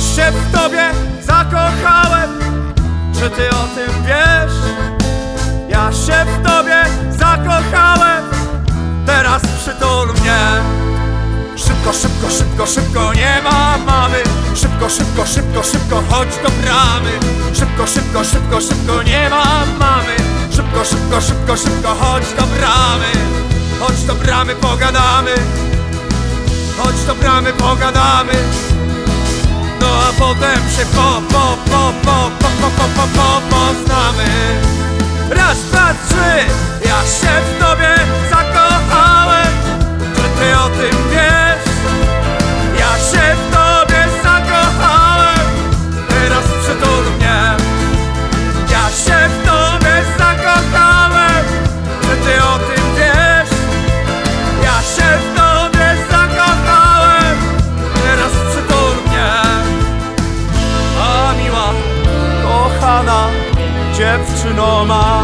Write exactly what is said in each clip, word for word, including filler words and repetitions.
się w tobie zakochałem. Czy ty o tym wiesz? Ja się w tobie zakochałem. Teraz przytul mnie. Szybko, szybko, szybko, szybko, nie ma mamy. Szybko, szybko, szybko, szybko, chodź do bramy. Szybko, szybko, szybko, szybko, nie ma mamy. Szybko, szybko, szybko, szybko, chodź do bramy. Chodź do bramy, pogadamy. Chodź do bramy, pogadamy. No a potem się po, po, po, po, po, po, po, po, po, poznamy. Raz, dwa, trzy, ja się w tobie zakochałem. Czy ty o tym wiesz? Ja się w tobie zakochałem. Teraz przytul mnie. Ja się w tobie zakochałem. Czy ty o tym wiesz? Ja się w tobie zakochałem. Teraz przytul mnie. A miła, kochana dziewczyno ma.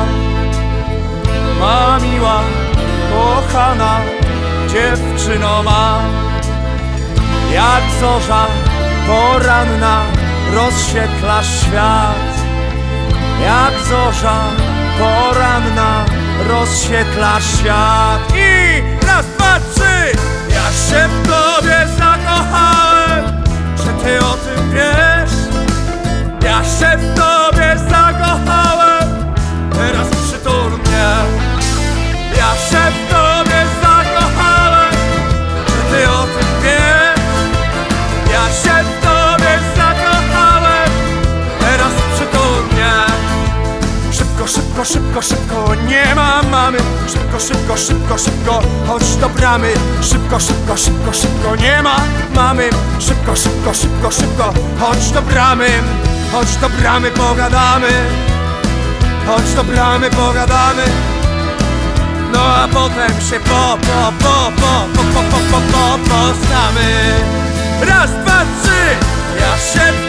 Ma miła, kochana dziewczyno ma. Jak zorza poranna rozświetlasz świat. Jak zorza poranna rozświetlasz świat. I raz, dwa, trzy, ja się w tobie zakochałem. Czy ty o tym wiesz? Ja się w tobie zakochałem. Teraz przytul mnie. Ja się w tobie zakochałem. Czy ty o tym wiesz? Ja się w tobie zakochałem. Teraz przytul mnie. Szybko, szybko, szybko, szybko, nie ma mamy. Szybko, szybko, szybko, szybko, chodź do bramy. Szybko, szybko, szybko, szybko, nie ma mamy. Szybko, szybko, szybko, szybko, chodź do bramy. Chodź do bramy, pogadamy. Chodź do bramy, pogadamy. No a potem się po, po, po, po, po, po, po, po, po, poznamy. Raz, dwa, trzy, ja się